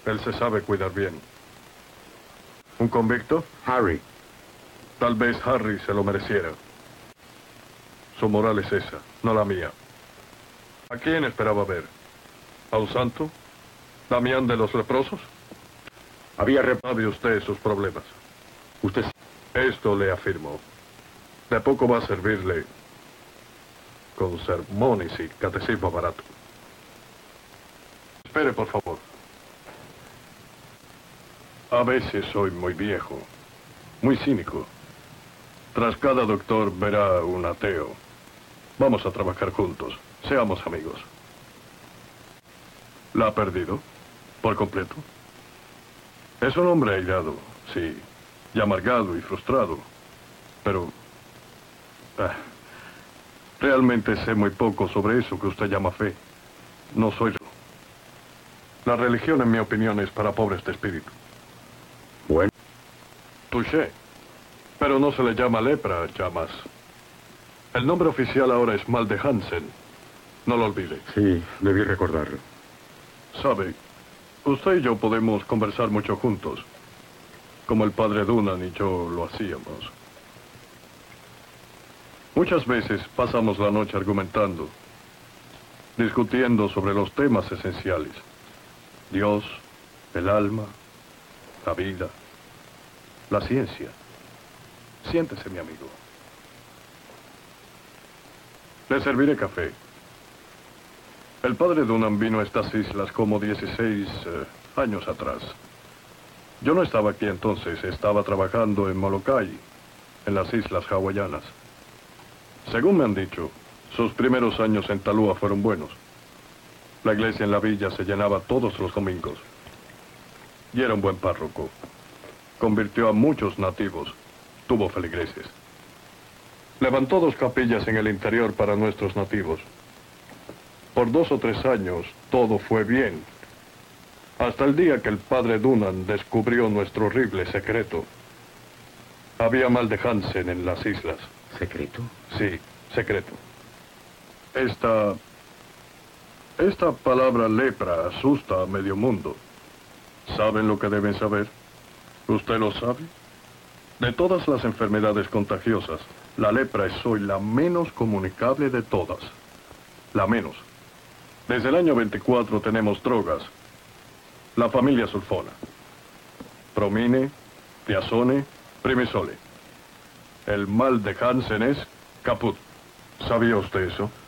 Él se sabe cuidar bien. ¿Un convicto? Harry. Tal vez Harry se lo mereciera. Su moral es esa, no la mía. ¿A quién esperaba ver? ¿A un santo? ¿Damián de los leprosos? ¿Sabe usted sus problemas? Usted... Esto le afirmo. De poco va a servirle con sermones y catecismo barato. Espere, por favor. A veces soy muy viejo, muy cínico. Tras cada doctor verá un ateo. Vamos a trabajar juntos. Seamos amigos. ¿La ha perdido? ¿Por completo? Es un hombre airado, sí. Y amargado y frustrado. Pero... realmente sé muy poco sobre eso que usted llama fe. No soy... La religión, en mi opinión, es para pobres de espíritu. Bueno. Touché. Pero no se le llama lepra, ya más. El nombre oficial ahora es mal de Hansen. No lo olvide. Sí, debí recordarlo. Sabe, usted y yo podemos conversar mucho juntos. Como el padre Dunan y yo lo hacíamos. Muchas veces pasamos la noche argumentando, discutiendo sobre los temas esenciales. Dios, el alma, la vida, la ciencia. Siéntese, mi amigo. Le serviré café. El padre Dunan vino a estas islas como 16 años atrás. Yo no estaba aquí entonces, estaba trabajando en Molokai, en las islas hawaianas. Según me han dicho, sus primeros años en Talúa fueron buenos. La iglesia en la villa se llenaba todos los domingos. Y era un buen párroco. Convirtió a muchos nativos. Tuvo feligreses. Levantó 2 capillas en el interior para nuestros nativos. Por 2 o 3 años, todo fue bien. Hasta el día que el padre Dunan descubrió nuestro horrible secreto. Había mal de Hansen en las islas. ¿Secreto? Sí, secreto. Esta palabra lepra asusta a medio mundo. ¿Saben lo que deben saber? ¿Usted lo sabe? De todas las enfermedades contagiosas, la lepra es hoy la menos comunicable de todas. La menos. Desde el año 24 tenemos drogas. La familia sulfona. Promine, Piazone, Primisole. El mal de Hansen es caput. ¿Sabía usted eso?